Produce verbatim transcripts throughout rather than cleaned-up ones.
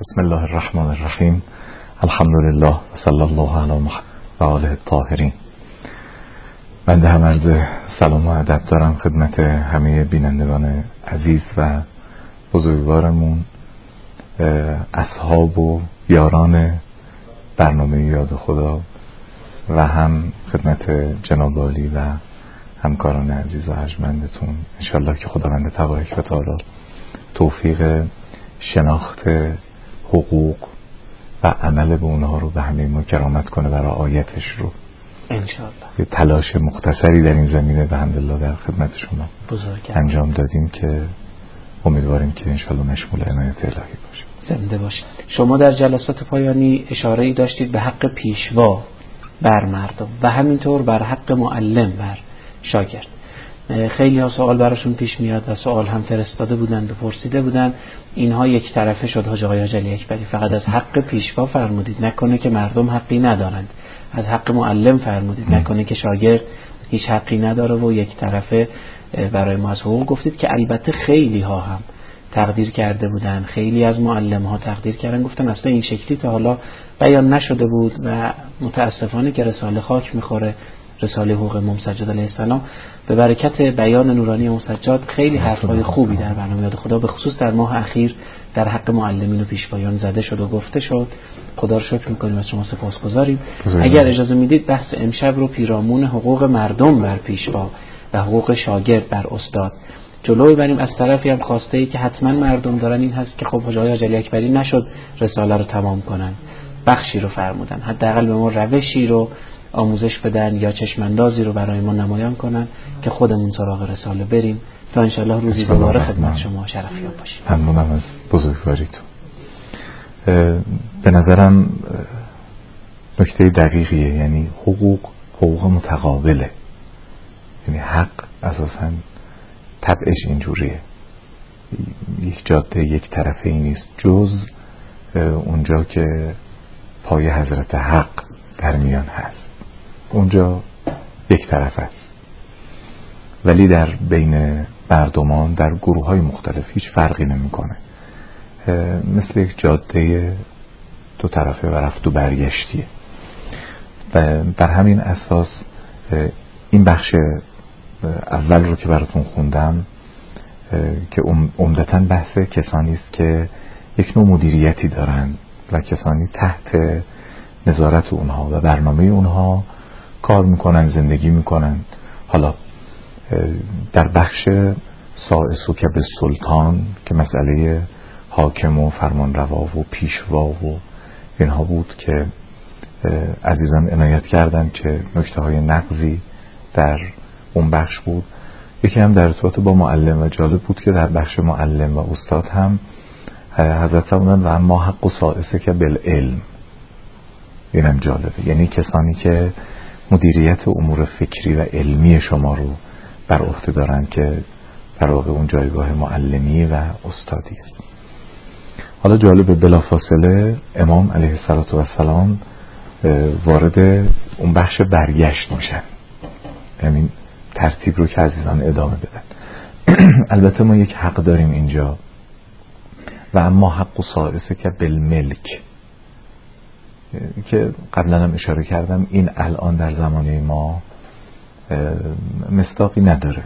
بسم الله الرحمن الرحیم. الحمد لله و صلی الله علی محمد و آله الطاهرین. بنده هم عرض سلام و ادب دارم خدمت همه بینندگان عزیز و بزرگوارمون، اصحاب و یاران برنامه یاد خدا و هم خدمت جناب عالی و همکاران عزیز و ارجمندتون. انشالله که خداوند تبارک و تعالی توفیق شناخت حقوق و عمل به اونها رو به همه ما کرامت کنه و رعایتش رو انشالله. یه تلاش مختصری در این زمینه به الحمدلله در خدمت شما بزرگم انجام دادیم که امیدواریم که انشالله مشمول عنایت الهی باشیم. زنده باشید. شما در جلسات پایانی اشاره ای داشتید به حق پیشوا بر مردم و همینطور بر حق معلم بر شاگرد. خیلی ها سوال براشون پیش میاد و سوال هم فرستاده بودن و پرسیده بودن. اینها یک طرفه شد حاج آقای حاجی اکبری. فقط از حق پیشوا فرمودید، نکنه که مردم حقی ندارند. از حق معلم فرمودید، نکنه که شاگرد هیچ حقی نداره و یک طرفه برای ما از حقوق گفتید که البته خیلی ها هم تقدیر کرده بودن، خیلی از معلم ها تقدیر کردن، گفتن اصلا این شکلی تا حالا بیان نشده بود و متاسفانه که رساله خاک میخوره، رساله حقوق امام سجاد علیه السلام. به برکت بیان نورانی امام سجاد خیلی حرفای خوبی در برنامه یاد خدا به خصوص در ماه اخیر در حق معلمین و پیشوایان زده شد و گفته شد. خدا رو شکر میکنیم، از شما سپاسگزاریم. اگر اجازه میدید بحث امشب رو پیرامون حقوق مردم بر پیشوا و حقوق شاگرد بر استاد جلوی بریم. از طرفی هم خواسته ای که حتما مردم دارن این هست که خب حاج آقای حاجی اکبری نشد رساله رو تمام کنن، بخشی رو فرمودن، حداقل به ما روشی رو آموزش بدن یا چشماندازی رو برای ما نمایان کنن که خودمون سراغ رساله بریم تا انشالله روزی دوباره خدمت شما شرفیاب باشیم. ممنونم از بزرگواریتون. به نظرم نکته دقیقیه، یعنی حقوق حقوق متقابله، یعنی حق اساساً طبعش اینجوریه، یک جاده یک طرفه ای نیست، جز اونجا که پای حضرت حق در میان هست اونجا یک طرف است. ولی در بین مردمان در گروه های مختلف هیچ فرقی نمیکنه، مثل یک جاده دو طرفه و رفت و برگشتیه. و بر همین اساس این بخش اول رو که براتون خوندم که عمدتاً بحث کسانی است که یک نوع مدیریتی دارن و کسانی تحت نظارت اونها و برنامه اونها کار میکنن، زندگی میکنن. حالا در بخش سائس و کب سلطان که مسئله حاکم و فرمانروا و پیشوا و اینها بود که عزیزان عنایت کردن چه نکته های نقضی در اون بخش بود. یکی هم در ارتباط با معلم و جالب بود که در بخش معلم و استاد هم حضرت فرمودن و اما حق و سائس که بالعلم. اینم جالبه، یعنی کسانی که مدیریت امور فکری و علمی شما رو بر عهده دارن که در واقع اون جایگاه معلمی و استادی است. حالا جالبه بلافاصله امام علیه السلام وارد اون بخش برگشت میشن، یعنی ترتیب رو که عزیزان ادامه بدن. البته ما یک حق داریم اینجا و اما حق و سائسه که بالملک که قبلا هم اشاره کردم این الان در زمانه ما مصداقی نداره،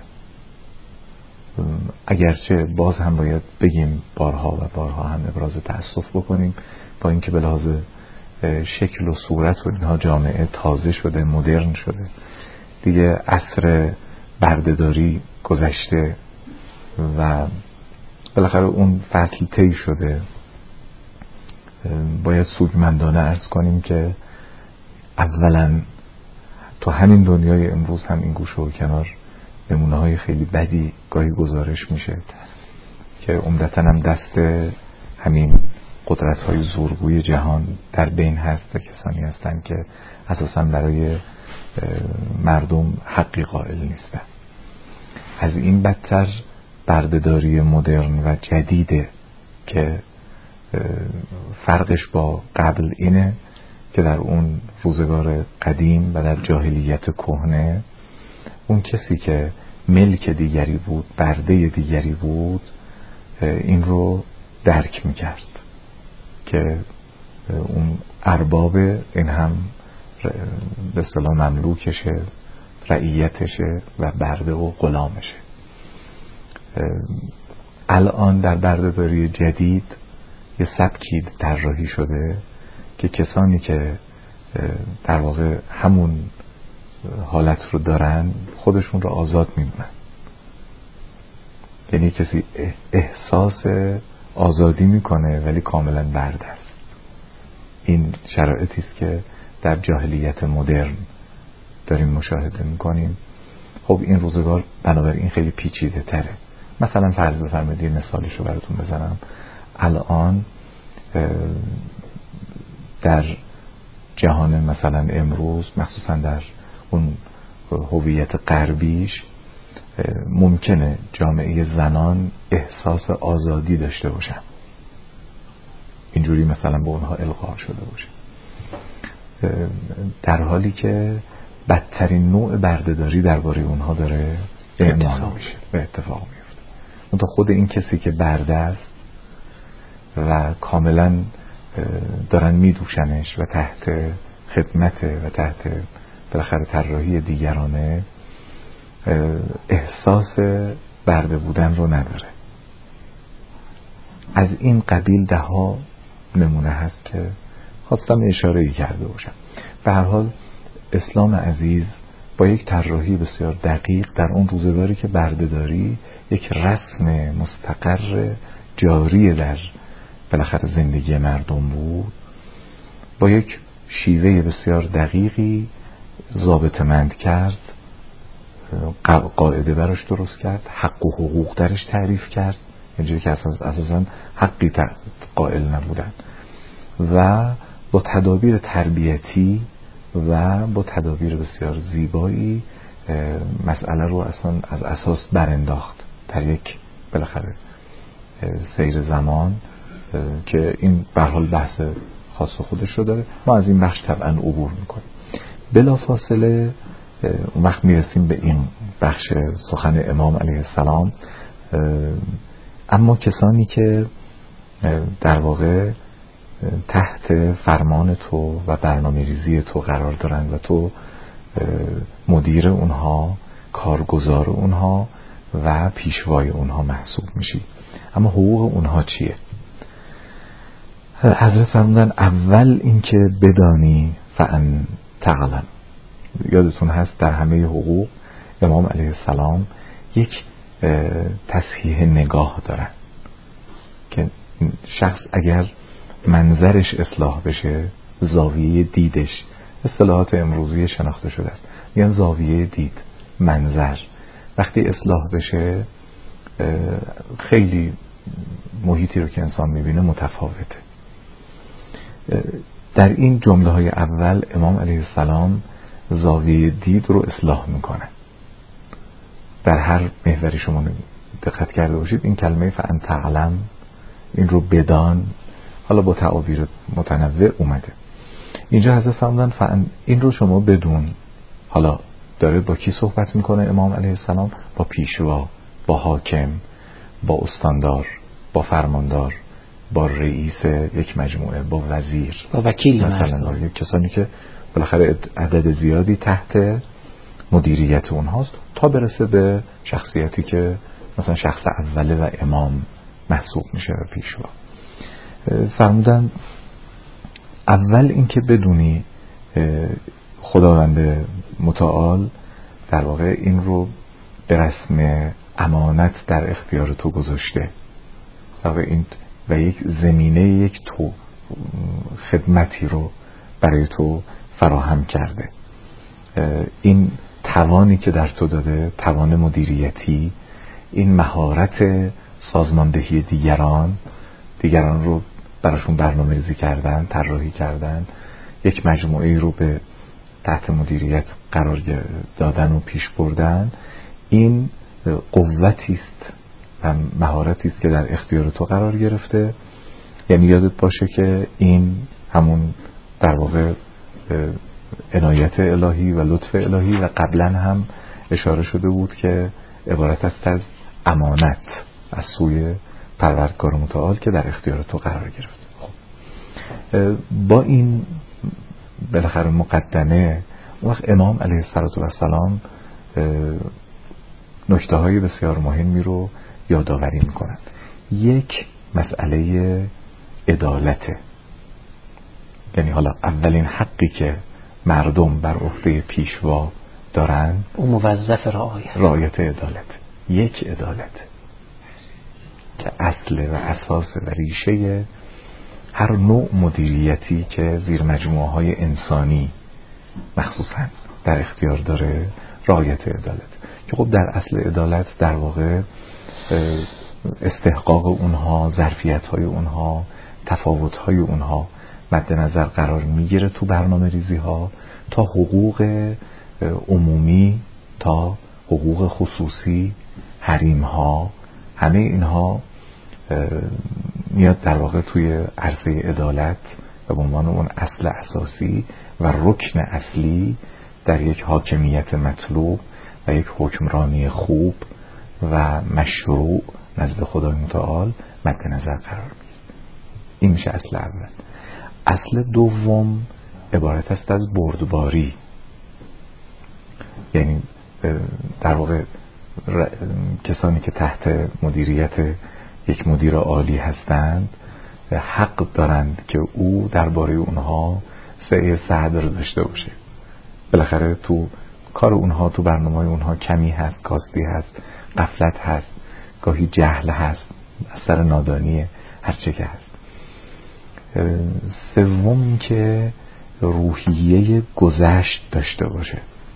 اگرچه باز هم باید بگیم بارها و بارها هم ابراز تأسف بکنیم با اینکه به لحاظ شکل و صورت و اینها جامعه تازه شده، مدرن شده دیگه، عصر بردهداری گذشته و بالاخره اون فصل طی شده. باید سودمندانه عرض کنیم که اولا تو همین دنیای امروز هم این گوشه و کنار نمونه های خیلی بدی گاهی گزارش میشه که عمدتاً هم دست همین قدرت های زورگوی جهان در بین هست و کسانی هستن که اساساً برای مردم حقی قائل نیستن. از این بدتر بردهداری مدرن و جدیده که فرقش با قبل اینه که در اون روزگار قدیم و در جاهلیت کهنه اون کسی که ملک دیگری بود، برده دیگری بود، این رو درک میکرد که اون ارباب این هم به اصطلاح مملوکشه، رعیتشه و برده و غلامشه. الان در بردهداری جدید یه سبکی طراحی شده که کسانی که در واقع همون حالت رو دارن خودشون رو آزاد میدونن. یعنی کسی احساس آزادی میکنه ولی کاملا برده است. این شرایطی است که در جاهلیت مدرن داریم مشاهده میکنیم. خب این روزگار بنابراین خیلی پیچیده تره. مثلا فرض بفرمایید یه مثالشو براتون بزنم. الان در جهان مثلا امروز، مخصوصا در اون هویت غربیش، ممکنه جامعه زنان احساس آزادی داشته باشن، اینجوری مثلا به اونها القا شده باشه، در حالی که بدترین نوع بردهداری درباره اونها داره اعمال میشه و اتفاق میفته. اون تا خود این کسی که برده است و کاملا دارن میدوشنش و تحت خدمت و تحت بالاخره طراحی دیگرانه، احساس برده بودن رو نداره. از این قبیل ده ها نمونه هست که خواستم اشاره‌ای کرده باشم. به هر حال اسلام عزیز با یک طراحی بسیار دقیق در اون روزگاری که بردهداری یک رسم مستقر جاری در بالاخره زندگی مردم بود، با یک شیوه بسیار دقیقی ضابطه‌مند کرد، قاعده براش درست کرد، حق و حقوق درش تعریف کرد، اینجوری که اساساً حقی قائل نبودن، و با تدابیر تربیتی و با تدابیر بسیار زیبایی مسئله رو اصلا از اساس برانداخت در یک بالاخره سیر زمان که این به هر حال بحث خاص خودش رو داره. ما از این بخش طبعا عبور میکنیم. بلافاصله اون وقت میرسیم به این بخش سخن امام علیه السلام. اما کسانی که در واقع تحت فرمان تو و برنامه ریزی تو قرار دارن و تو مدیر اونها، کارگزار اونها و پیشوای اونها محسوب میشی. اما حقوق اونها چیه؟ حضرت فرمودن اول اینکه بدانی فان تعلم. یادتون هست در همه حقوق امام علیه السلام یک تصحیح نگاه دارن که شخص اگر منظرش اصلاح بشه، زاویه دیدش، اصطلاحات امروزی شناخته شده است، میگن زاویه دید، منظر، وقتی اصلاح بشه خیلی محیطی رو که انسان میبینه متفاوته. در این جمله های اول امام علیه السلام زاویه دید رو اصلاح میکنه. در هر محوری شما دقت کرده باشید این کلمه فان تعلم، این رو بدان، حالا با تعابیر متنوع اومده. اینجا حضرت فرمودن فان، این رو شما بدون. حالا داره با کی صحبت میکنه امام علیه السلام؟ با پیشوا، با حاکم، با استاندار، با فرماندار، با رئیس یک مجموعه، با وزیر، با وکیل مثلا، یک کسانی که بالاخره عدد زیادی تحت مدیریت اونهاست، تا برسه به شخصیتی که مثلا شخص اوله و امام محسوب میشه و پیشوا. فرمودن اول اینکه بدونی خداوند متعال در واقع این رو به رسم امانت در اختیار تو گذاشته و این و یک زمینه، یک تو خدمتی رو برای تو فراهم کرده. این توانی که در تو داده، توان مدیریتی، این مهارت سازماندهی دیگران دیگران رو براشون برنامه ریزی کردن، طراحی کردن، یک مجموعه رو به تحت مدیریت قرار دادن و پیش بردن، این قوتی است و مهارتی است که در اختیار تو قرار گرفته. یعنی یادت باشه که این همون در واقع عنایت الهی و لطف الهی و قبلا هم اشاره شده بود که عبارت است از امانت از سوی پروردگار متعال که در اختیار تو قرار گرفته. خب با این بالاخره مقدمه اون وقت امام علیه السلام نکته های بسیار مهمی رو یادآوری میکنن. یک مسئله عدالته، یعنی حالا اولین حقی که مردم بر عهده پیشوا دارن اون موظف رعایت رعایت عدالت. یک عدالت که اصل و اساس و ریشه هر نوع مدیریتی که زیر مجموعه های انسانی مخصوصا در اختیار داره، رعایت عدالت. که خب در اصل عدالت در واقع استحقاق اونها، ظرفیت های اونها، تفاوت های اونها مد نظر قرار میگیره تو برنامه ریزی ها، تا حقوق عمومی تا حقوق خصوصی، حریم ها، همه اینها میاد در واقع توی عرصه عدالت و به عنوان اون اصل اساسی و رکن اصلی در یک حاکمیت مطلوب و یک حکمرانی خوب و مشروع نزد خدای متعال مد نظر قرار میگیره. این میشه اصل اول. اصل دوم عبارت است از بردباری، یعنی در واقع کسانی که تحت مدیریت یک مدیر عالی هستند حق دارند که او درباره اونها سعی صدر داشته باشه. بالاخره تو کار اونها، تو برنامه اونها کمی هست، کاستی هست، غفلت هست، گاهی جهل هست، اثر نادانی هر چه که هست. سوم این که روحیه گذشت داشته باشه،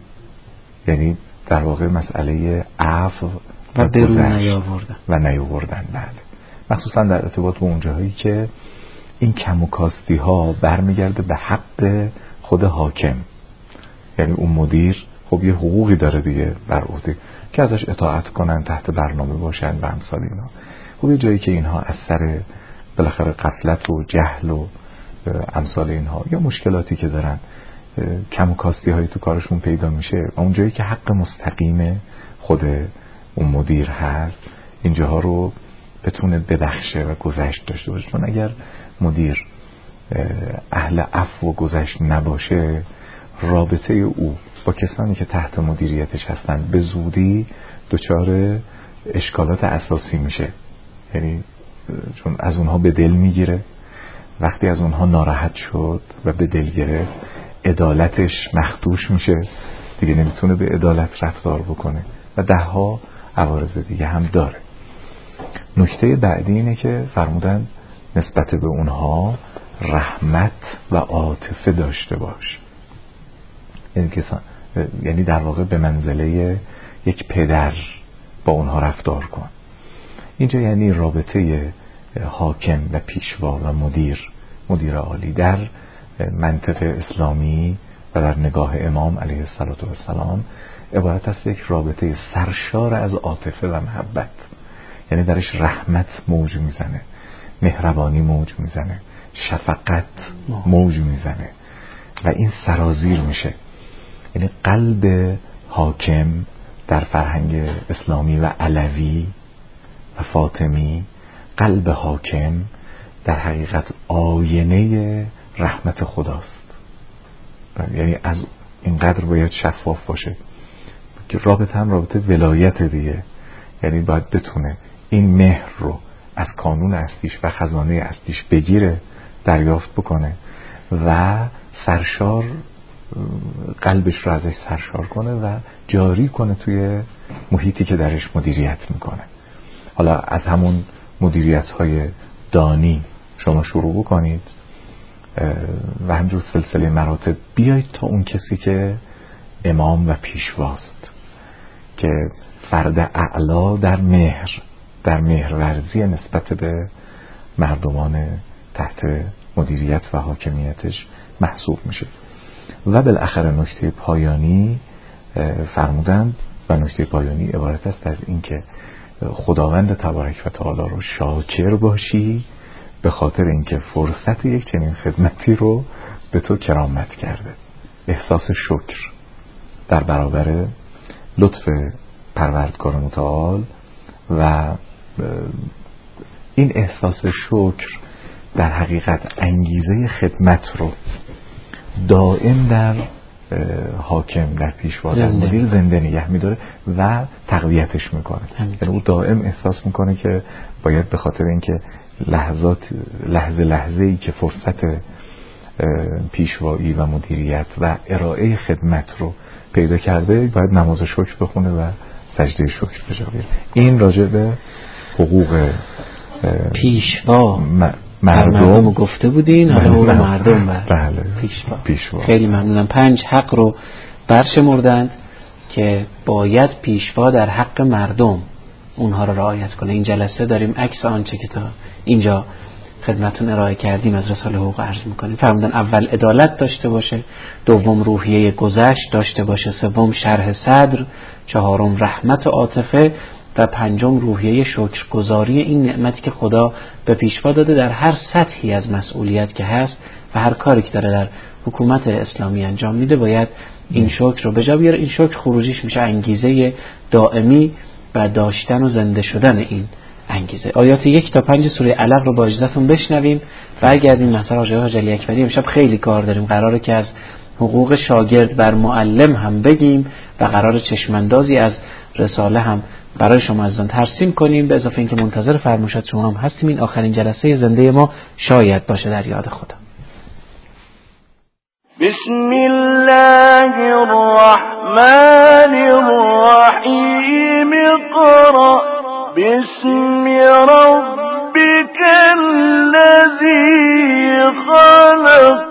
یعنی در واقع مسئله عفو و, و برون نیاوردن و نیاوردن بله، مخصوصا در ارتباط با اون جاهایی که این کم و کاستی ها برمیگرده به حق خود حاکم. یعنی اون مدیر خب یه حقوقی داره دیگه بر عهده که ازش اطاعت کنن، تحت برنامه باشن و امثال اینا. خب یه جایی که اینها از سر بالاخره غفلت و جهل و امثال اینها یا مشکلاتی که دارن کم و کاستی هایی تو کارشون پیدا میشه، اون جایی که حق مستقیم خود اون مدیر هست اینجاها رو بتونه ببخشه و گذشت داشته باشه. چون اگر مدیر اهل عفو و گذشت نباشه، رابطه او با کسانی که تحت مدیریتش هستن به زودی دچار اشکالات اساسی میشه. یعنی چون از اونها به دل میگیره، وقتی از اونها ناراحت شد و به دل گرفت عدالتش مخدوش میشه دیگه، نمیتونه به عدالت رفتار بکنه و ده ها عوارض دیگه هم داره. نکته بعدی اینه که فرمودن نسبت به اونها رحمت و عاطفه داشته باش، یعنی کسان یعنی در واقع به منزله یک پدر با اونها رفتار کن. اینجا یعنی رابطه حاکم و پیشوا و مدیر مدیر عالی در منطق اسلامی و در نگاه امام علیه السلام عبارت است یک رابطه سرشار از عاطفه و محبت، یعنی درش رحمت موج میزنه، مهربانی موج میزنه، شفقت موج میزنه و این سرازیر میشه. یعنی قلب حاکم در فرهنگ اسلامی و علوی و فاطمی، قلب حاکم در حقیقت آینه رحمت خداست. یعنی از اینقدر باید شفاف باشه که رابطه هم رابطه ولایت دیگه، یعنی باید بتونه این مهر رو از کانون اصلیش و خزانه اصلیش بگیره، دریافت بکنه و سرشار قلبش رو ازش سرشار کنه و جاری کنه توی محیطی که درش مدیریت میکنه. حالا از همون مدیریت های دانی شما شروع بکنید و همجور سلسله مراتب بیایید تا اون کسی که امام و پیشواست، که فرد اعلا در مهر در مهرورزی نسبت به مردمان تحت مدیریت و حاکمیتش محسوب میشه. و بالاخره نکته پایانی فرمودند و نکته پایانی عبارت است از این که خداوند تبارک و تعالی رو شاکر باشی به خاطر اینکه فرصت یک چنین خدمتی رو به تو کرامت کرده. احساس شکر در برابر لطف پروردگار متعال و این احساس شکر در حقیقت انگیزه خدمت رو دائم در حاکم، در پیشوا، در مدیر زنده نگه میداره و تقویتش میکنه. یعنی او دائم احساس میکنه که باید به خاطر اینکه لحظات لحظه لحظه ای که فرصت پیشوایی و مدیریت و ارائه خدمت رو پیدا کرده باید نماز شکر بخونه و سجده شکر بجا بیاره. این راجع به حقوق پیشوا م- مردم, مردم گفته بودین، حالا حقوق مردم بر بله. پیشوا. پیشوا خیلی ممنونم. پنج حق رو برشمردند که باید پیشوا در حق مردم اونها رو رعایت کنه. این جلسه داریم عکس آنچه که تا اینجا خدمتون ارائه کردیم از رساله حقوق عرض میکنیم. فرمودن اول عدالت داشته باشه، دوم روحیه گذشت داشته باشه، سوم شرح صدر، چهارم رحمت و عاطفه و پنجم روحیه شکرگزاری این نعمتی که خدا به پیشوا داده در هر سطحی از مسئولیت که هست و هر کاری که داره در حکومت اسلامی انجام میده باید این شکر رو به جا بیاره. این شکر خروجیش میشه انگیزه دائمی و داشتن و زنده شدن این انگیزه. آیات یک تا پنج سوره علق رو با اجازهتون بشنویم. برگردیم مثلا آقای حاج علی اکبری. امشب خیلی کار داریم، قراره که از حقوق شاگرد بر معلم هم بگیم و قرار چشماندازی از رساله هم برای شما عزیزان ترسیم کنیم، به اضافه اینکه منتظر فرمایشات شما هم هستیم. این آخرین جلسه زنده ما شاید باشه در یاد خدا. بسم الله الرحمن الرحیم. اقرأ باسم ربك الذی خلق.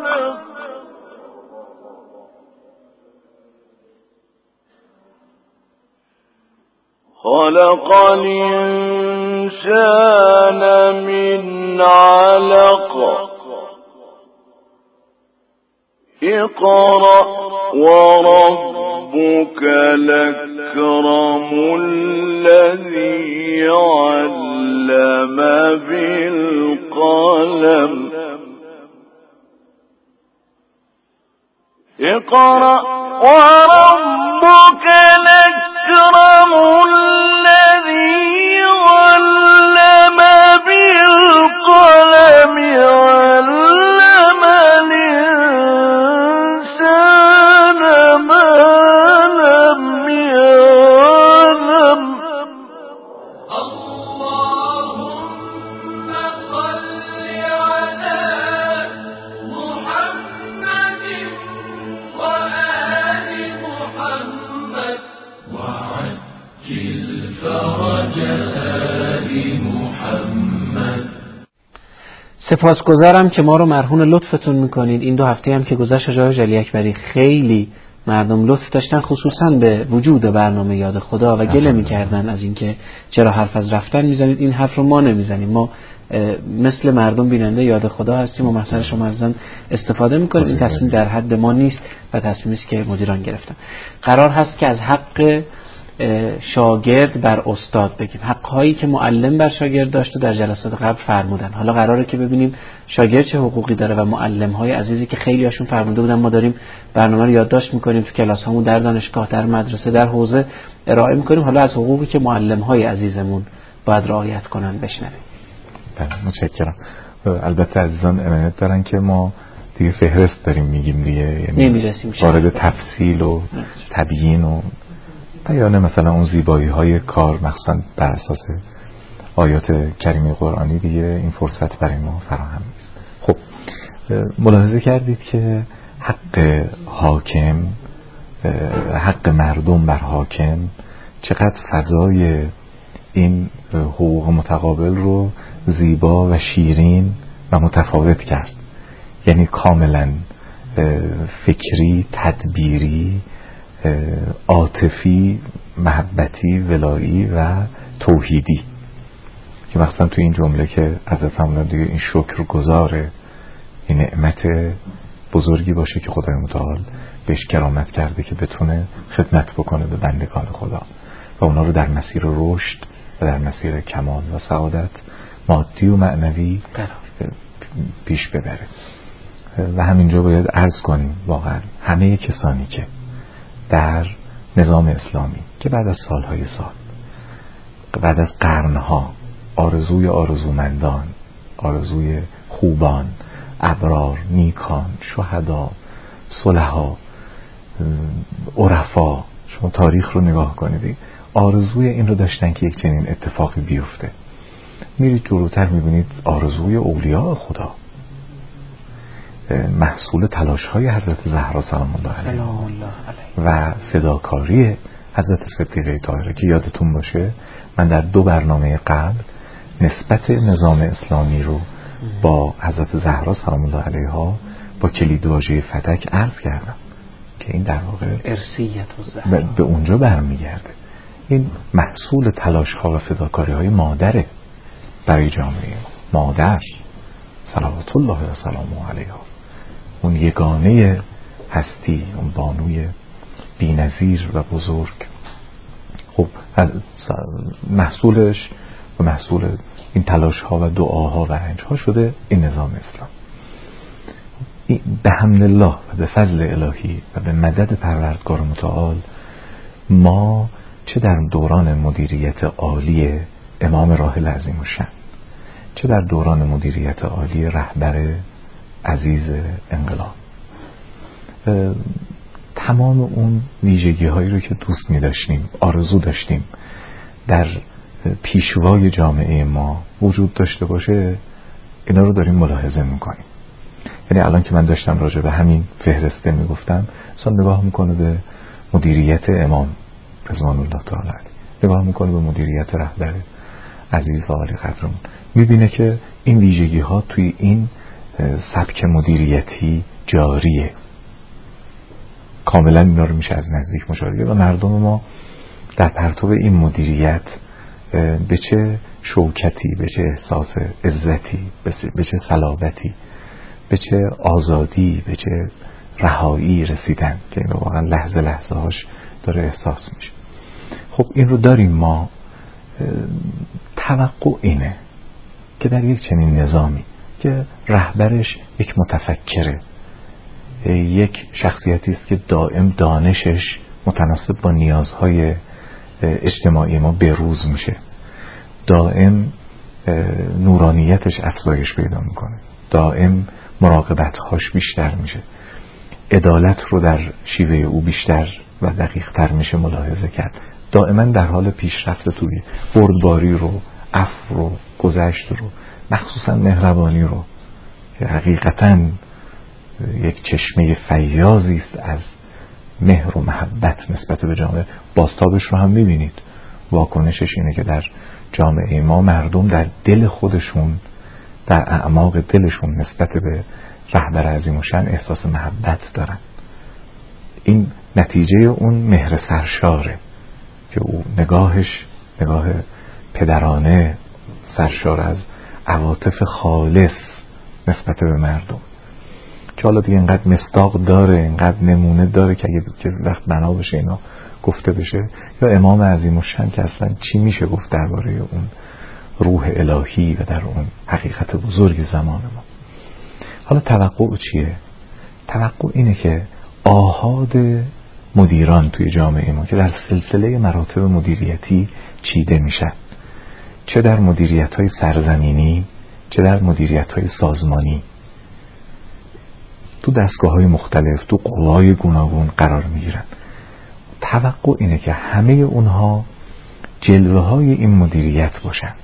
خلق الإنسان من علق. اقرأ وربك الأكرم الذي علم بالقلم. اقرأ وربك الأكرم الذي علم بالقلم علم الإنسان ما لم يعلم. اللهم صل على محمد وآل محمد وعجل فرج آل محمد. سپاسگزارم که ما رو مرهون لطفتون میکنید. این دو هفته هم که گذشت آقای علی اکبری خیلی مردم لطف داشتن، خصوصا به وجود برنامه یاد خدا و گله میکردن از اینکه چرا حرف از رفتن میزنید. این حرف رو ما نمیزنیم، ما مثل مردم بیننده یاد خدا هستیم و مثلا شما ازن استفاده میکنید. این تصمیم در حد ما نیست و تصمیمی است که مدیران گرفتن. قرار هست که از حق شاگرد بر استاد بگیم، حق‌هایی که معلم بر شاگرد داشته در جلسات قبل فرمودن. حالا قراره که ببینیم شاگرد چه حقوقی داره و معلم‌های عزیزی که خیلی هاشون فرموده بودن ما داریم برنامه رو یادداشت می‌کنیم تو کلاس‌هامون، در دانشگاه، در مدرسه، در حوزه ارائه می‌کنیم. حالا از حقوقی که معلم‌های عزیزمون باید رعایت کنن بشنویم. بله متشکرم. البته عزیزان امانت دارن که ما دیگه فهرست داریم میگیم دیگه، یعنی نمی‌رسیم وارد تفصیل و تبیین و بیان مثلا اون زیبایی های کار مخصوصا بر اساس آیات کریمه قرآنی دیگه این فرصت برای ما فراهم نیست. خب ملاحظه کردید که حق حاکم، حق مردم بر حاکم چقدر فضای این حقوق متقابل رو زیبا و شیرین و متفاوت کرد. یعنی کاملا فکری، تدبیری، عاطفی، محبتی، ولایی و توحیدی، که مثلا تو این جمله که از فرمودن دیگه این شکر گزاره، این نعمت بزرگی باشه که خدای متعال بهش کرامت کرده که بتونه خدمت بکنه به بندگان خدا و اونا رو در مسیر رشد و در مسیر کمال و سعادت مادی و معنوی پیش ببره. و همینجا باید عرض کنیم واقعا همه کسانی که در نظام اسلامی که بعد از سالهای سال، بعد از قرنها آرزوی آرزومندان، آرزوی خوبان، ابرار، نیکان، شهدا، صلحا، عرفا. شما تاریخ رو نگاه کنید، آرزوی این رو داشتن که یک چنین اتفاقی بیفته. میرید جلوتر میبینید آرزوی اولیاء خدا، محصول تلاش های حضرت زهرا سلام الله علیها و فداکاری حضرت صدیقه طاهره که یادتون باشه من در دو برنامه قبل نسبت نظام اسلامی رو با حضرت زهرا سلام الله علیها با کلیدواژه فتک عرض کردم که این در واقع ارثیت الزهرا به اونجا برمیگرده. این محصول تلاش ها و فداکاری های مادره برای جامعه مادر صلوات الله و سلامه علیها، اون یگانه هستی، اون بانوی بی‌نظیر و بزرگ. خب محصولش و محصول این تلاش ها و دعاها و رنج ها شده این نظام اسلام. به حمد الله و به فضل الهی و به مدد پروردگار متعال ما چه در دوران مدیریت عالی امام راحل عظیم الشأن، چه در دوران مدیریت عالی رهبر عزیز انقلاب، تمام اون ویژگی هایی رو که دوست می داشتیم، آرزو داشتیم در پیشوای جامعه ما وجود داشته باشه، اینا رو داریم ملاحظه می کنیم. یعنی الان که من داشتم راجع به همین فهرسته می گفتم، اصلا نگاه میکنه به مدیریت امام رضوان الله تعالی علیه، نگاه میکنه به مدیریت رهبر عزیز و عالی قدرمون، میبینه که این ویژگی ها توی این سبک مدیریتی جاریه. کاملا اینا رو میشه از نزدیک مشاهده و مردم ما در پرتو این مدیریت به چه شوکتی، به چه احساس عزتی، به چه صلابتی، به چه آزادی، به چه رهایی رسیدن که این واقعا لحظه لحظه هاش داره احساس میشه. خب این رو داریم ما. توقع اینه که در یک چنین نظامی که رهبرش یک متفکره، یک شخصیتی است که دائم دانشش متناسب با نیازهای اجتماعی ما بروز میشه، دائم نورانیتش افزایش پیدا میکنه، دائم مراقبتهاش بیشتر میشه، عدالت رو در شیوه او بیشتر و دقیق تر میشه ملاحظه کرد، دائما در حال پیشرفت توی بردباری رو، عفو رو، گذشت رو، مخصوصا مهربانی رو که حقیقتاً یک چشمه فیاضی است از مهر و محبت نسبت به جامعه. بازتابش رو هم میبینید، واکنشش اینه که در جامعه ما مردم در دل خودشون، در اعماق دلشون نسبت به رهبر عظیم الشأن احساس محبت دارن. این نتیجه اون مهر سرشاره که او نگاهش نگاه پدرانه سرشار از عواطف خالص نسبت به مردم که حالا دیگه اینقدر مصداق داره، اینقدر نمونه داره که اگه وقت بنا بشه اینا گفته بشه. یا امام عظیم الشأن که اصلا چی میشه گفت درباره اون روح الهی و در اون حقیقت بزرگ زمان ما. حالا توقع چیه؟ توقع اینه که آحاد مدیران توی جامعه ما که در سلسله مراتب مدیریتی چیده میشن، چه در مدیریت‌های سرزمینی چه در مدیریت‌های سازمانی، تو دستگاه‌های مختلف، تو قوای گوناگون قرار میگیرن. توقع اینه که همه اونها جلوه‌های این مدیریت باشن.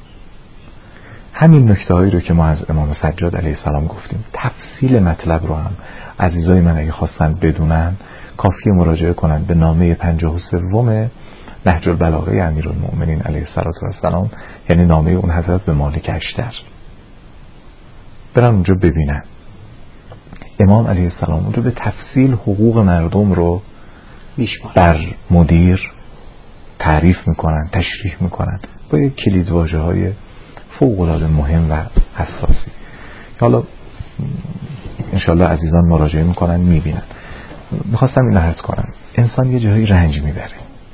همین نکته‌هایی رو که ما از امام سجاد علیه السلام گفتیم، تفصیل مطلب رو هم عزیزای من اگه خواستن بدونن کافیه مراجعه کنن به نامه پنجاه و سوم نهج البلاغه امیرالمؤمنین علیه السلام، یعنی نامه اون حضرت به مالک اشتر. برن اونجا ببینن امام علیه السلام اونجا به تفصیل حقوق مردم رو بر مدیر تعریف میکنن، تشریح میکنن با یک کلیدواژه های فوق العاده مهم و حساسی. حالا انشالله عزیزان مراجعه میکنن میبینن. میخواستم این عرض کنم انسان یه جایی رنج میبره،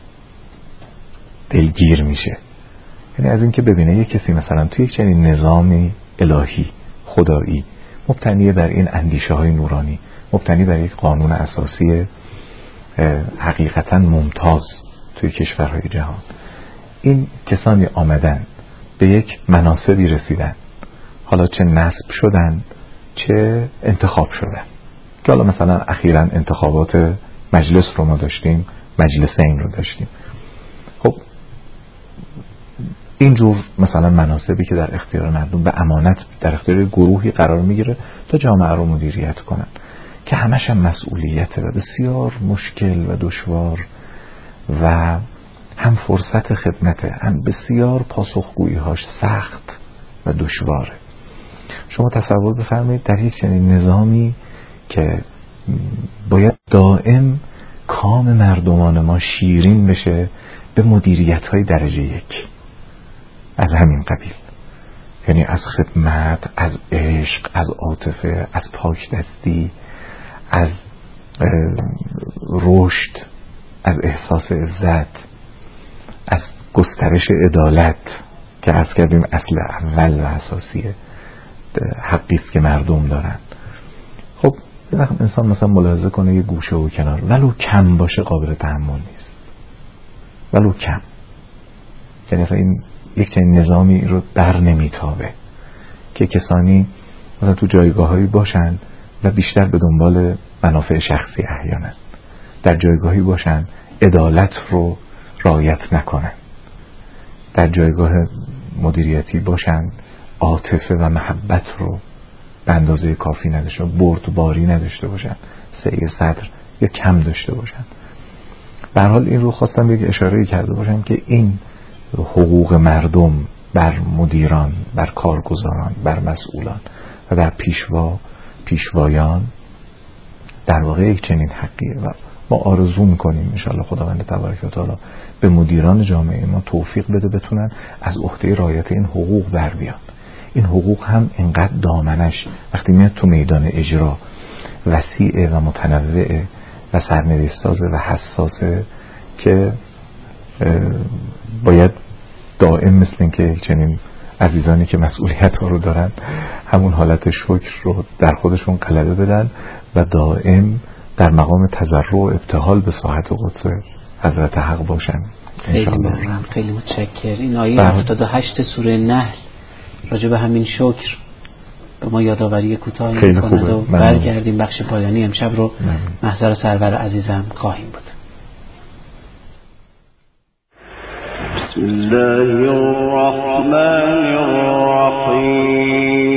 دلگیر میشه، یعنی از این که ببینه یه کسی مثلا توی یک چنین نظامی الهی خدایی مبتنی بر این اندیشه های نورانی، مبتنی بر یک قانون اساسی حقیقتا ممتاز توی کشورهای جهان، این کسانی آمدن به یک مناصبی رسیدن، حالا چه نصب شدن چه انتخاب شدن، که حالا مثلا اخیراً انتخابات مجلس رو ما داشتیم، مجلسین رو داشتیم. خب اینجور مثلا مناصبی که در اختیار مردم به امانت در اختیار گروهی قرار میگیره تا جامعه رو مدیریت کنن، که همش هم مسئولیته و بسیار مشکل و دشوار و هم فرصت خدمته، هم بسیار پاسخگویی هاش سخت و دشواره. شما تصور بفرمایید در یک چنین نظامی که باید دائم کام مردمان ما شیرین بشه به مدیریت های درجه یک از همین قبیل، یعنی از خدمت، از عشق، از عاطفه، از پاکدستی، از رشد، از احساس عزت، از گسترش عدالت که عرض کردیم اصل اول و اساسیه، حقیست که مردم دارن. خب وقتی انسان مثلا ملاحظه کنه یه گوشه و کنار ولو کم باشه قابل تحمل نیست، ولو کم، یعنی مثلا این یک چنین نظامی رو در نمیتابه که کسانی مثلا تو جایگاهایی باشن و بیشتر به دنبال منافع شخصی احیانا، در جایگاهی باشن عدالت رو رعایت نکنن، در جایگاه مدیریتی باشن عاطفه و محبت رو به اندازه کافی نداشته، بردباری نداشته باشن، سعی صدر یا کم داشته باشن. به هر حال این رو خواستم یک اشاره کرده باشم که این حقوق مردم بر مدیران، بر کارگزاران، بر مسئولان و بر پیشوا پیشوایان در واقع یک چنین حقیه و ما آرزو میکنیم انشاءالله خداوند تبارک و تعالی به مدیران جامعه ما توفیق بده بتونن از عهده رعایت این حقوق بر بیان. این حقوق هم اینقدر دامنش وقتی میاد تو میدان اجرا وسیع و متنوع و سرنوشت‌ساز و حساسه که باید دائم مثل این که چنین عزیزانی که مسئولیت ها رو دارن همون حالت شکر رو در خودشون غلبه بدن و دائم در مقام تضرع و ابتهال به ساحت قدس حضرت حق باشن. خیلی ممنون، خیلی متشکر. این آیه هفتاد و هشت سوره نحل راجع به همین شکر به ما یادآوری کوتاهی می‌کند و برگردیم بخش پایانی امشب رو محضر سرور عزیزم خواهیم بود. بسم الله الرحمن الرحیم.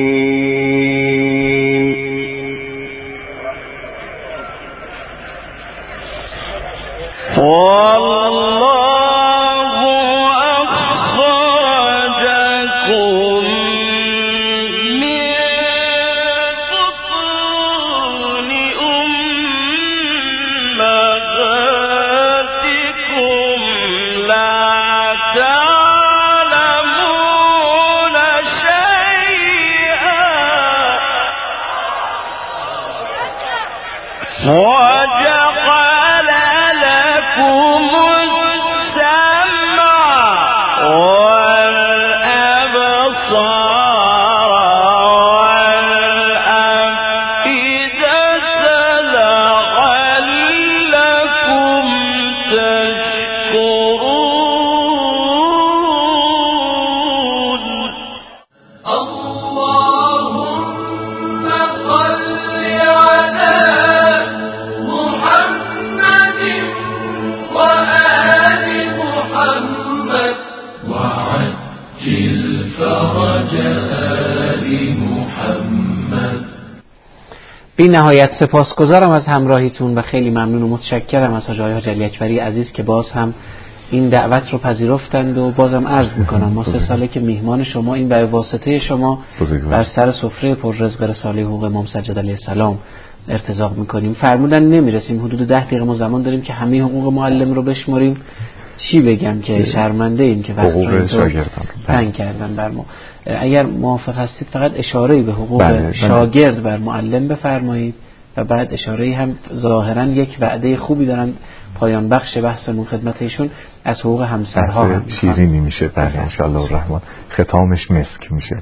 بی نهایت سپاسگزارم از همراهیتون و خیلی ممنون و متشکرم از حاج آقای علی اکبری عزیز که باز هم این دعوت رو پذیرفتند و بازم عرض میکنم ما سه ساله که میهمان شما این به واسطه شما بر سر سفره پر رزق رساله حقوق امام سجاد علیه السلام ارتزاق میکنیم. فرمودن نمیرسیم، حدود ده دقیقه ما زمان داریم که همه حقوق معلم رو بشمریم. چی بگم که شرمنده این که وقت رو تنگ کردن بر ما. اگر موافق هستید فقط اشاره‌ای به حقوق بله، شاگرد بر معلم بفرمایید و بعد اشاره‌ای هم ظاهرا یک وعده خوبی دارن پایان بخش بحثمون خدمت ایشون از حقوق همسرها هم چیزی نمیشه. بله ان شاء الله الرحمن ختامش مسک میشه.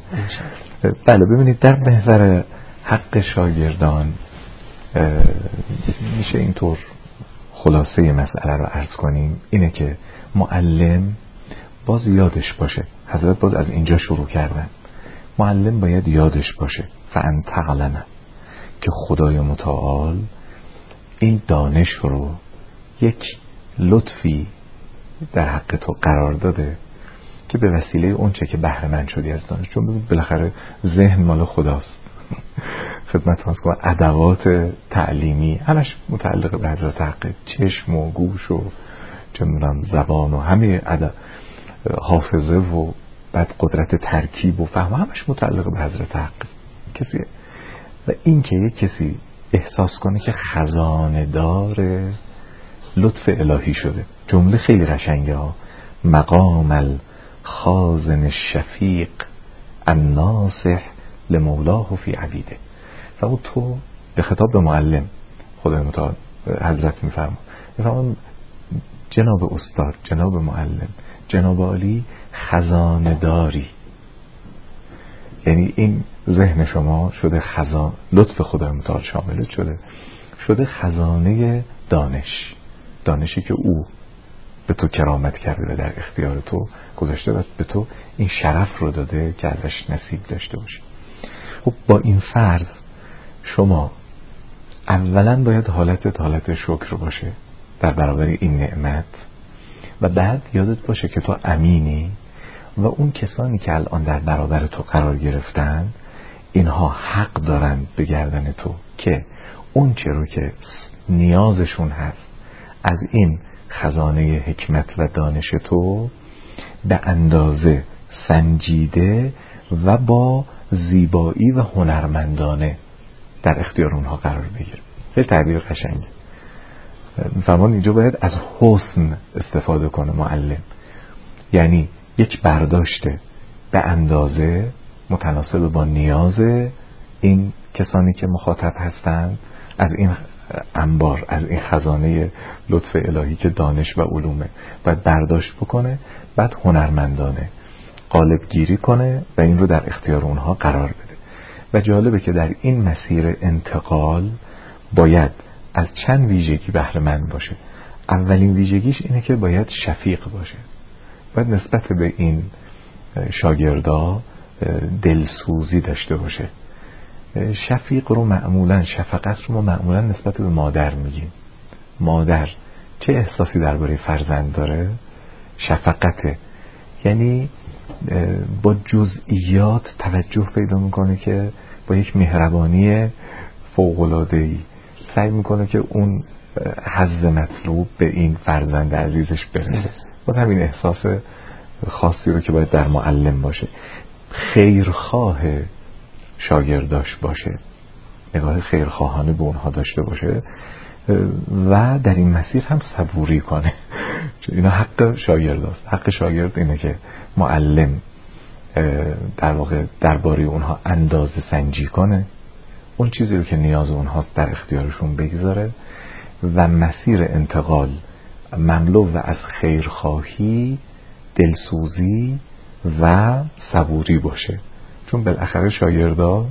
بله ببینید در محور حق شاگردان میشه اینطور خلاصه مسئله رو عرض کنیم اینه که معلم باز یادش باشه، حضرت باز از اینجا شروع کردن، معلم باید یادش باشه فان تعلم که خدای متعال این دانش رو یک لطفی در حق تو قرار داده که به وسیله اون چه که بهره مند شدی از دانش. چون ببین بالاخره ذهن مال خداست. خدمت هاست که ادوات تعلیمی همش متعلق به حضرت حق، چشم و گوش و چه می‌دونم زبان و همه ادب، حافظه و بعد قدرت ترکیب و فهم، همش متعلق به حضرت حق. کسی و این که یک کسی احساس کنه که خزانه دار لطف الهی شده. جمله خیلی قشنگه ها، مقام الخازن الشفیق الناصح لمولاه فی عبیده. و اون تو به خطاب به معلم خدای متعال حضرت میفرما میفرما جناب استاد، جناب معلم، جناب عالی خزانه داری، یعنی این ذهن شما شده خزانه، لطف خدای متعال شامل شده شده خزانه دانش، دانشی که او به تو کرامت کرده و در اختیار تو گذاشته و به تو این شرف رو داده که ازش نصیب داشته باشی. خب با این فرض شما اولا باید حالتت حالت شکر باشه در برابر این نعمت و بعد یادت باشه که تو امینی و اون کسانی که الان در برابر تو قرار گرفتن اینها حق دارن به گردن تو که اون چه رو که نیازشون هست از این خزانه حکمت و دانش تو به اندازه سنجیده و با زیبایی و هنرمندانه در اختیار اونها قرار بگیر. خیلی تعبیر قشنگه. میفهمون اینجا باید از حسن استفاده کنه معلم، یعنی یک برداشته به اندازه متناسب با نیاز این کسانی که مخاطب هستند از این انبار، از این خزانه لطف الهی که دانش و علومه، باید برداشت بکنه، بعد هنرمندانه قالب گیری کنه و این رو در اختیار اونها قرار بده. و جالبه که در این مسیر انتقال باید از چند ویژگی بهره مند باشه. اولین ویژگیش اینه که باید شفیق باشه، باید نسبت به این شاگردا دلسوزی داشته باشه. شفیق رو معمولا، شفقت رو ما معمولا نسبت به مادر میگیم. مادر چه احساسی درباره فرزند داره؟ شفقته، یعنی با جزئیات توجه پیدا میکنه که با یک مهربانی فوق‌العاده‌ای سعی میکنه که اون حظ مطلوب به این فرزند عزیزش برسه. با همین احساس خاصی رو که باید در معلم باشه. خیرخواه شاگرداش باشه، نگاه خیرخواهانه به اونها داشته باشه و در این مسیر هم صبوری کنه. اینا حق شاگرداست. حق شاگرد اینه که معلم در واقع درباره اونها اندازه سنجی کنه، اون چیزی رو که نیاز اونهاست در اختیارشون بگذاره و مسیر انتقال مملو و از خیرخواهی، دلسوزی و صبوری باشه. چون بالاخره شاگردا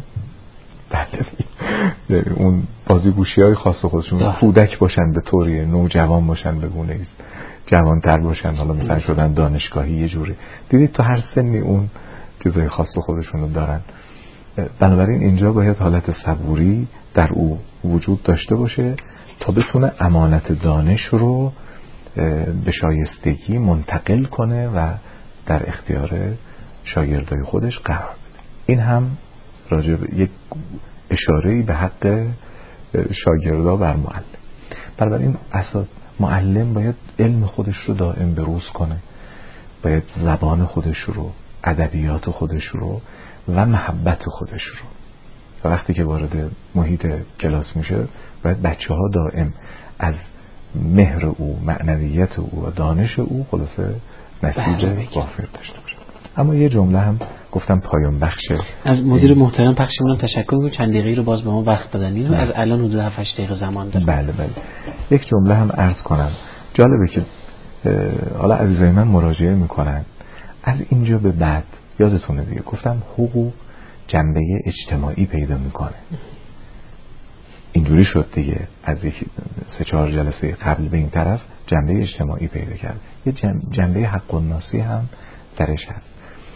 بله اون بازیگوشی های خاص خودشون، کودک باشن به طوریه، نوجوان باشن به گونه ایست، جوانتر باشن حالا مثلا شدن دانشگاهی یه جوری، دیدید تو هر سنی اون چیزای خاص خودشون رو دارن. بنابراین اینجا باید حالت صبوری در او وجود داشته باشه تا بتونه امانت دانش رو به شایستگی منتقل کنه و در اختیار شاگردای خودش قرار بده. این هم راجع به یک اشاره‌ای به حق شاگردا بر معلم. بنابراین اساس معلم باید علم خودش رو دائم بروز کنه، باید زبان خودش رو، ادبیات خودش رو و محبت خودش رو، و وقتی که وارد محیط کلاس میشه باید بچه ها دائم از مهر او، معنویت او و دانش او خلاصه نصیب وافر داشته باشه. اما یه جمله هم گفتم پایان بخشه. از مدیر محترم پخشمون تشکر می‌کنم، چند دقیقه رو باز به ما وقت دادن. اینو از الان حدود هفت هشت دقیقه زمان دارم. بله بله. یک جمله هم عرض کنم. جالبه که حالا عزیزای من مراجعه میکنن از اینجا به بعد، یادتونه دیگه گفتم حقوق جنبه اجتماعی پیدا میکنه. اینجوری شد دیگه، از یک سه چهار جلسه قبل به این طرف جنبه اجتماعی پیدا کرد. یه جنبه حق الناسی هم درش هست.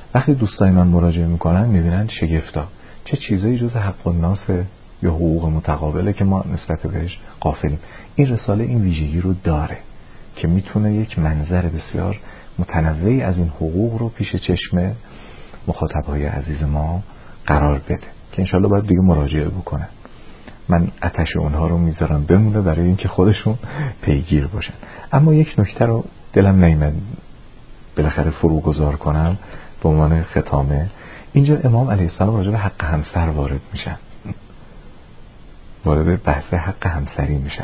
وقتی دوستای من مراجعه میکنن میبینن شگفتا چه چیزایی جز حق الناس یا حقوق متقابله که ما نسبت بهش غافلیم. این رساله این ویژگی رو داره که میتونه یک منظر بسیار متنوعی از این حقوق رو پیش چشم مخاطبهای عزیز ما قرار بده که انشالله باید دیگه مراجعه بکنن. من آتش اونها رو میذارم بمونه برای اینکه خودشون پیگیر باشن. اما یک نکته رو دلم نیامد بالاخره فروگذار کنم به عنوان ختامه. اینجا امام علیه السلام راجع به حق همسر وارد میشن، وارد بحث حق همسری میشن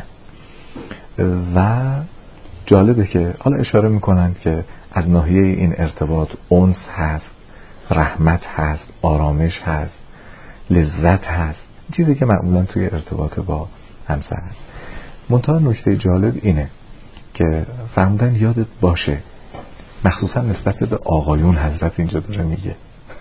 و جالبه که حالا اشاره میکنند که از ناحیه این ارتباط انس هست، رحمت هست، آرامش هست، لذت هست، چیزی که معمولا توی ارتباط با همسر هست. منتها نکته جالب اینه که فرمودن یادت باشه، مخصوصا نسبت به آقایون حضرت اینجا داره میگه،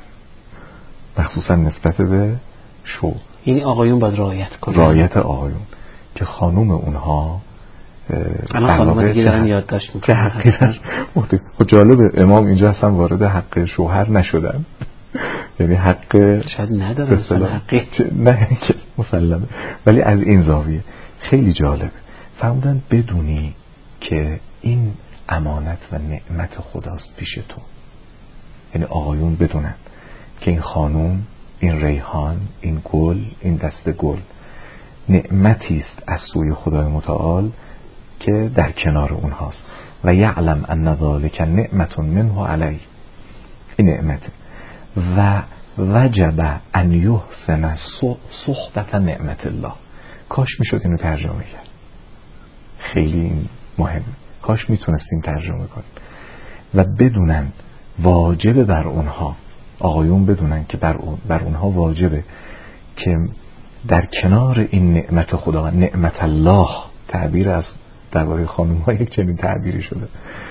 مخصوصا نسبت به شو، این آقایون باید رعایت کنن، رعایت آقایون که خانوم اونها الان خانوم دیگه دارن یادداشت میکنن. خب جالبه امام اینجا اصلا وارد حق شوهر نشدن، یعنی حق شاید ندارن اصلا حقی، نه که مسلمه، ولی از این زاویه خیلی جالب فرمودن بدونی که این امانت و نعمت خداست پیش تو. یعنی آقایون بدونن که این خانوم، این ریحان، این گل، این دسته گل نعمتی است از سوی خدای متعال که در کنار اونهاست و یعلم ان ذلک نعمت منه علی، این نعمت و وجب ان یحسن صحبت نعمت الله. کاش میشد اینو ترجمه کرد، خیلی مهم، کاش میتونستیم ترجمه کنیم و بدونن واجب بر اونها، آقایون بدونن که بر, اون بر اونها واجبه که در کنار این نعمت خدا و نعمت الله، تعبیر از درباره خانم ها یک چنین تعبیری شده،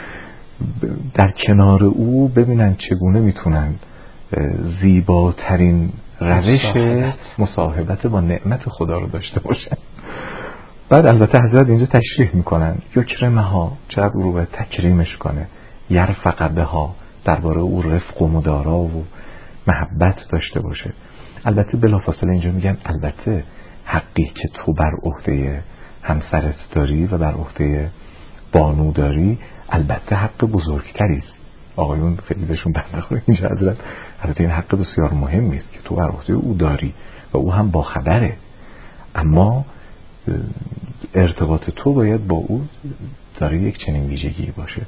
در کنار او ببینن چگونه میتونن زیباترین روش مصاحبت. مصاحبت با نعمت خدا رو داشته باشن. بعد البته حضرت اینجا تشریح میکنن یکرمها، چقدر او رو باید تکریمش کنه، یرفق بها، درباره او رفق و مدارا و محبت داشته باشه. البته بلافاصله اینجا میگن البته حقی که تو بر عهده همسرت داری و بر عهده بانو داری البته حق بزرگتری است. آقایون خیلی بهشون بردخوره اینجا حضرت، البته این حق بسیار مهمی است که تو بر عهده او داری و او هم با خبره، اما ارتباط تو باید با او داره یک چنین ویژگی باشه.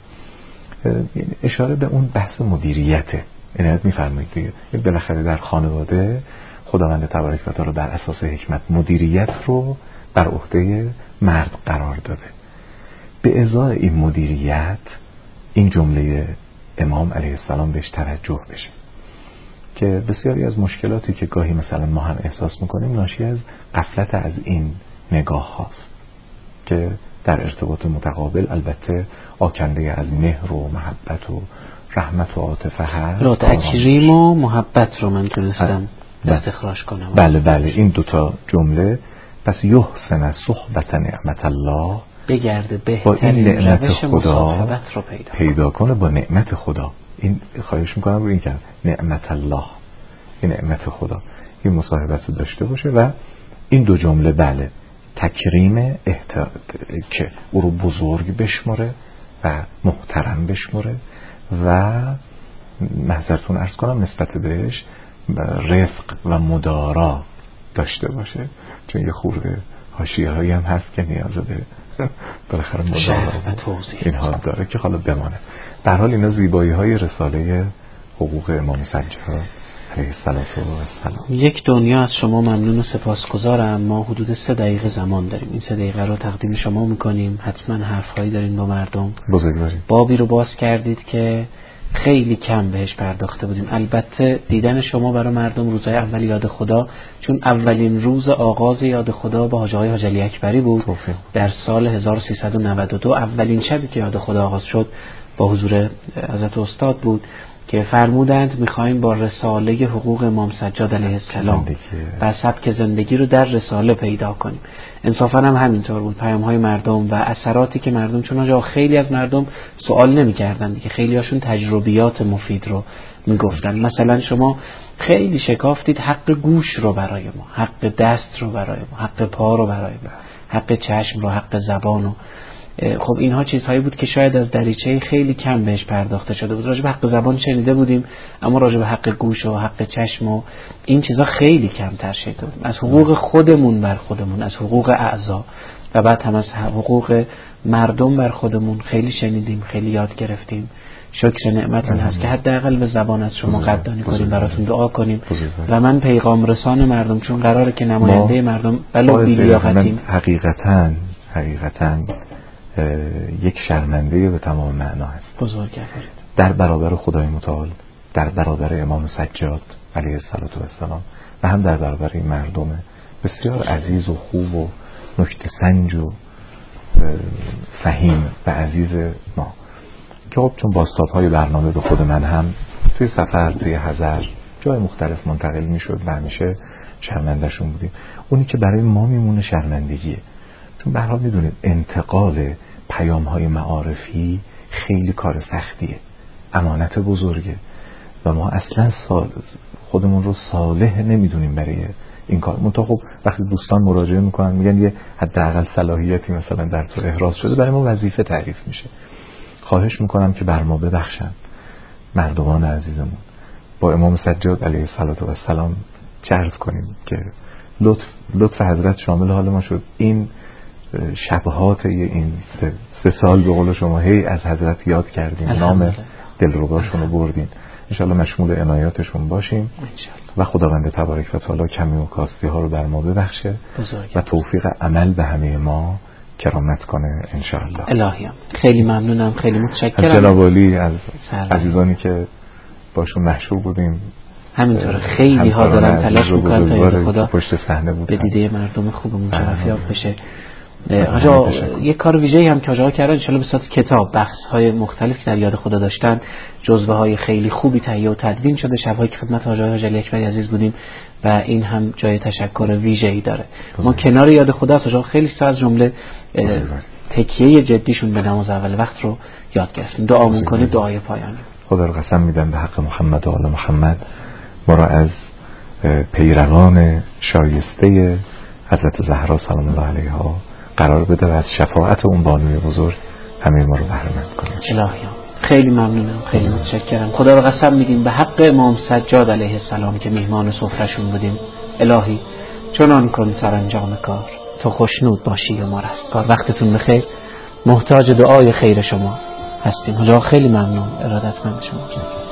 اشاره به اون بحث مدیریته، عنایت می‌فرمایید دیگه. بالاخره در خانواده خداوند تبارک و تعالی بر اساس حکمت مدیریت رو بر عهده مرد قرار داده. به ازای این مدیریت این جمله امام علیه السلام بهش توجه بشه که بسیاری از مشکلاتی که گاهی مثلا ما هم احساس میکنیم ناشی از غفلت از این نگاه هاست که در ارتباط متقابل البته آکنده از مهر و محبت و رحمت و عاطفه هست. را تکریم و محبت رو من تونستم استخراج کنم. بله بله این دوتا جمله. پس یحسن صحبت نعمت الله، بگرده بهترین روش مصاحبت رو پیدا, پیدا کنه با نعمت خدا. این خواهش میکنم رو این کرد نعمت الله، این نعمت خدا، این مصاحبت رو داشته باشه و این دو جمله بله تکریم احت... که او رو بزرگ بشماره و محترم بشماره و محضرتون عرض کنم نسبت بهش رفق و مدارا داشته باشه، چون یه خورده حاشیه هایی هم هست که نیازه به بالاخره مدارا و توضیح اینها داره که حالا بمانه. در حال اینا زیبایی های رساله حقوق امام سجاد علیه السلام. یک دنیا از شما ممنون و سپاسگزارم. ما حدود سه دقیقه زمان داریم، این سه دقیقه رو تقدیم شما میکنیم. حتما حرفهایی دارین با مردم. بزرگواری بابی رو باز کردید که خیلی کم بهش پرداخته بودیم. البته دیدن شما برای مردم روزهای اول یاد خدا، چون اولین روز آغاز یاد خدا با حاج آقای حاج علی اکبری بود توفیق. در سال هزار و سیصد و نود و دو اولین شبی که یاد خدا آغاز شد با حضور حضرت استاد بود که فرمودند میخوایم با رساله حقوق امام سجاد علیه السلام و سبک زندگی رو در رساله پیدا کنیم. انصافا هم همینطور بود. پیام های مردم و اثراتی که مردم، چون آنجا خیلی از مردم سوال نمی‌کردن دیگه، خیلی هاشون تجربیات مفید رو میگفتن. مثلا شما خیلی شکافتید حق گوش رو برای ما، حق دست رو برای ما، حق پا رو برای ما، حق چشم رو، حق زبان رو. خب اینها چیزهایی بود که شاید از دریچه خیلی کم بهش پرداخته شده بود. راجع به حق زبان شنیده بودیم، اما راجع به حق گوش و حق چشم و این چیزها خیلی کمتر شنیده بودیم. از حقوق خودمون بر خودمون، از حقوق اعضا و بعد هم از حقوق مردم بر خودمون خیلی شنیدیم، خیلی یاد گرفتیم. شکر نعمتون هست که حداقل به زبان از شما قدردانی کنیم، براتون دعا کنیم و من پیغام رسان مردم، چون قراره که نماینده مردم ولو بی‌لیاقتیم، حقیقتاً حقیقتاً یک شرمنده به تمام معنا هست. بزرگوارید در برابر خدای متعال، در برابر امام سجاد علیه السلام و هم در برابر این مردم بسیار عزیز و خوب و نکته سنج و فهیم و عزیز ما، که خب چون بازتاب‌های برنامه به خود من هم توی سفر، توی حضر، جای مختلف منتقل میشد و همیشه شرمنده‌شون بودیم. اونی که برای ما میمونه شرمندگیه، چون به هر حال میدونید انتقال پیام‌های معارفی خیلی کار سختیه، امانت بزرگه و ما اصلا خودمون رو صالح نمیدونیم برای این کار. منتها خب وقتی دوستان مراجعه میکنن میگن یه حداقل صلاحیتی مثلا در تو احراز شده، برای ما وظیفه تعریف میشه. خواهش میکنم که بر ما ببخشن مردمان عزیزمون، با امام سجاد علیه السلام چرت کنیم که لطف لطف حضرت شامل حال ما شد. این شبهات این سه, سه سال به قول شما هی از حضرت یاد کردیم، نام دلرباشون رو بردیم، انشالله مشمول عنایاتشون باشیم و خداوند تبارک و تعالی کمی و کاستی ها رو بر ما ببخشه و توفیق عمل به همه ما کرامت کنه انشالله. الهیم خیلی ممنونم، خیلی متشکرم از جناب عالی، از عزیزانی که باشون محشور بودیم. همینطوره خیلی ها دارن تلاش میکنن تا خدا پشت صحنه بودن، به دیده مردم خوبمون شرفیاب بشه. آجا یک کار ویژه‌ای هم که آجاها کردن انشالله به صورت کتاب، بحث های مختلف که در یاد خدا داشتن، جزوه های خیلی خوبی تهیه و تدوین شده، شب‌هایی که خدمت آجای حاج علی اکبری عزیز بودیم و این هم جای تشکر ویژه‌ای داره. ما کنار یاد خدا آجا خیلی سا از جمله تکیه جدیشون به نماز اول وقت رو یاد گرفتیم. دعا می‌کنید، دعای پایانی. خدا رو قسم میدم به حق محمد و آل محمد، ما را از پیروان شایسته حضرت زهرا سلام الله علیها قرار بده و از شفاعت اون بانوی بزرگ همه ما رو بهره مند کنه. الهی خیلی ممنونم، خیلی متشکرم. خدا رو قسم میدیم به حق امام سجاد علیه السلام که میهمان سفرشون بودیم. الهی چنان کن سرانجام کار، تو خوشنود باشی و ما رستگار. وقتتون بخیر، محتاج دعای خیر شما هستیم. خدا خیلی ممنون، ارادتمند شما.